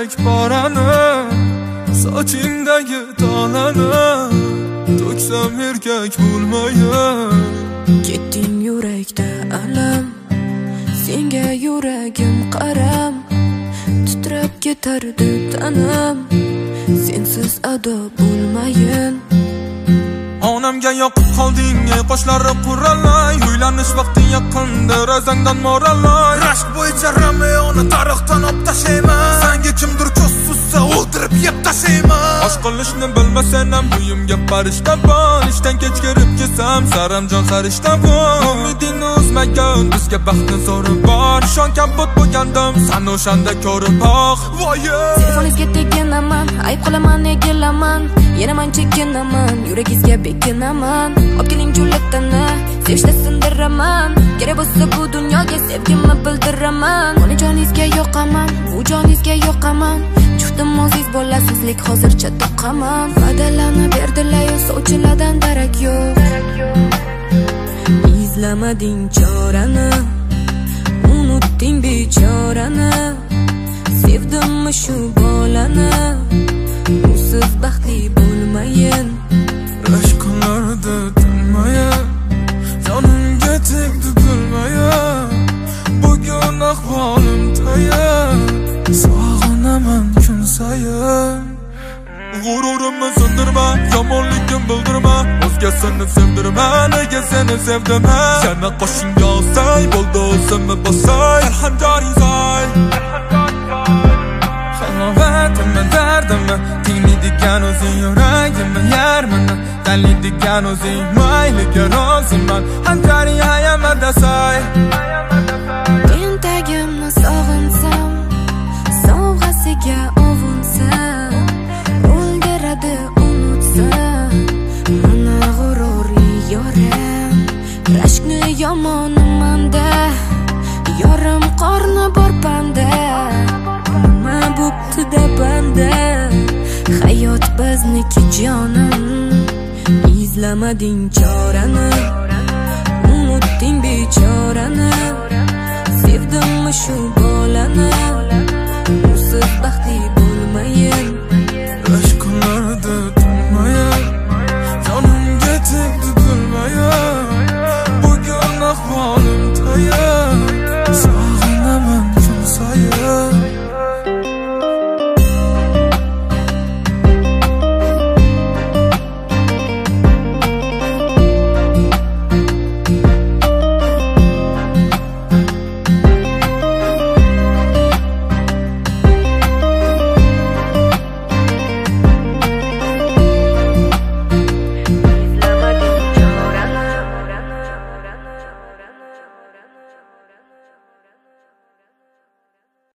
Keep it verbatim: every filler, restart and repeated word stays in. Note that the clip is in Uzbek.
yurak porani, sochingdagi tolani to'ksam erkak bo'lmayin. Ketding yurakda alam, senga yuragim qaram, titrab ketardi tanam, sensiz ado bo'lmayin. Onamga yoqib qolding, ey qoshlari quralay, uylanish vaqti yaqinda razangdan moralay. Rashk bo'yicha Romeoni tarixdan olib tashlayman, senga kimdir ko'z suzsa o'ldirib yeb tashlayman. Osh qilishni bilmasam ham uyimga farishta bor, ishdan kech kirib kelsam saramjon sarishta bor. Umidingni uzmagan bizga baxtni zo'ri bor, ishon kabut bo'lgandim san o'shanda ko'rib oq. Voye telefoningizga teginaman, ayb qilaman egilaman, yana man chekinaman, yuragingizga bekinaman. Olib keling jo'latani, sevishda sindiraman, kerak bo'lsa bu dunyoga sevgimni bildiraman. Onajoningizga yoqaman, bu joningizga yoqaman, juhtim oziz bo'lasizlik hozircha toqaman. Va'dalarni berdilar, sovchilardan darak yo'q. Izlamading chorani, unutding bechorani, sevdimmi shu bolani, usiz baxtli bo'lmayin. Rashk kunlarda tinmayin, jonimga tegdi bilmayin, bugun ahvolim tayin, sog'inaman kun sayin. G'ururimni sindirma, yomonligim bildirma, o'zgasini sevdirma, nega seni sevdim. Yana qo'shingga olsay, bo'ldi o'zimni bosay, alhamjoring soy. Halovatimni dardimni tinglaydigan o'zing, yuragimni yarmini tanlaydigan o'zing, mayliga roziman, hanjaring hayamada soy. Entagimni sog'insam, sovg'asiga ovunsam, o'ldiradi unutsam, mana g'ururli yorim. Rashkni yomonimanda, yorim qorni bor banda, nima bo'pti-da banda, hayot bizniki jonim. Izlamading chorani, unutding bechorani, sevdimmi shu bolani,